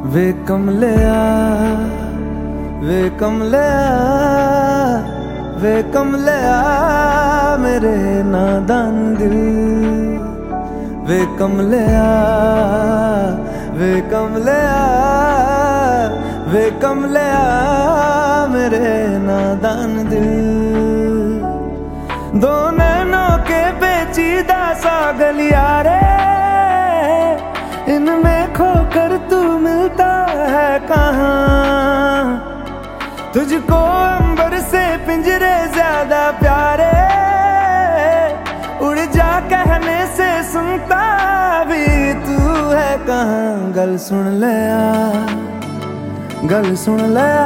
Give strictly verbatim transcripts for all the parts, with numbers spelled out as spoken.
वे कमलिया वे कमलिया वे कमलिया मेरे नादान दिल। वे कमलिया वे कमलिया वे कमलिया मेरे नादान दिल। दो नैनों के पेचीदा सा गलियारे, इनमें खोकर तू मिलता है कहाँ। तुझको अंबर से पिंजरे ज्यादा प्यारे, उड़ जा कहने से सुनता भी तू है कहाँ। गल सुन लिया गल सुन लिया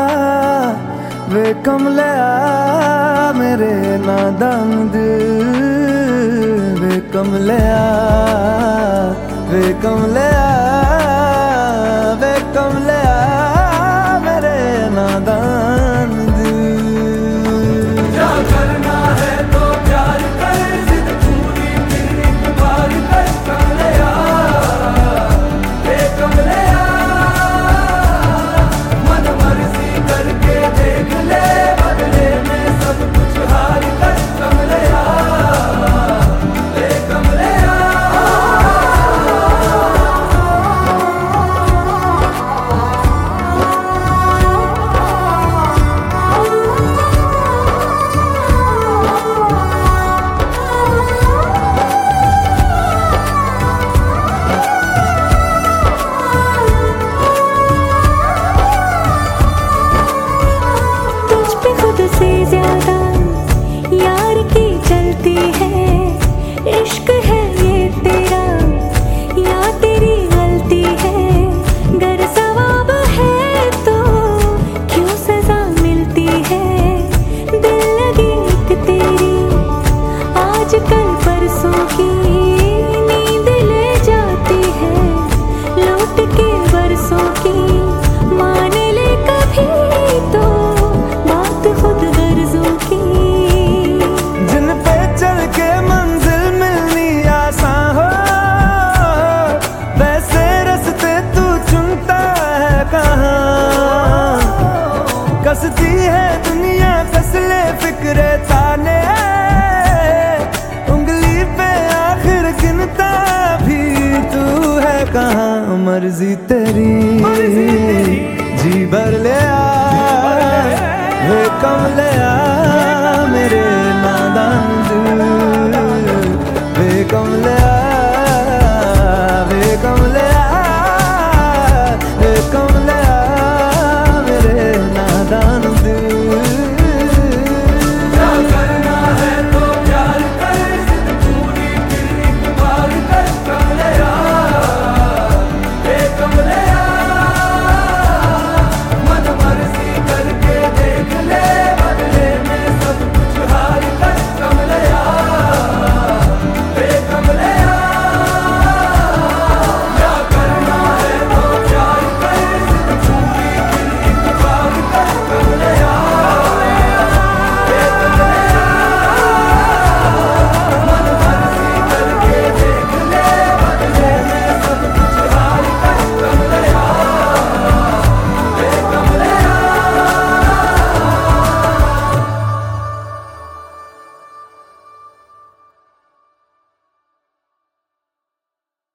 वे कमलिया मेरे नादान दिल। वे कमलिया वे कमलिया वे कमलिया मेरे नादान दिल। क्या करना है तो प्यार कर, जिद पूरी फिर एक बार कर कमलिया। वे कमलिया मन मर्जी करके देख ले, बदले में सब कुछ हार कर कमलिया। वे कमलिया से ज्यादा यार की चलती है। इश्क है ये तेरा या तेरी गलती है। गर सवाब है तो क्यों सजा मिलती है। दिल लगी एक तेरी आज कल परसों की, नींद ले जाती है लौट के बरसों की। मान ले कभी तो बात खुद गर्जों की। जिन पे चल के मंजिल मिलनी आसान हो, वैसे रास्ते तू चुनता है कहाँ। कसती है दुनिया कस ले फिक्रे ताने, उंगली पे आखिर गिनता भी तू है कहाँ। मर्जी तेरी जी भर ले आ वे कमलिया मेरे नादान दिल। वे कमलिया वे कमलिया वे कमलिया मेरे नादान दिल।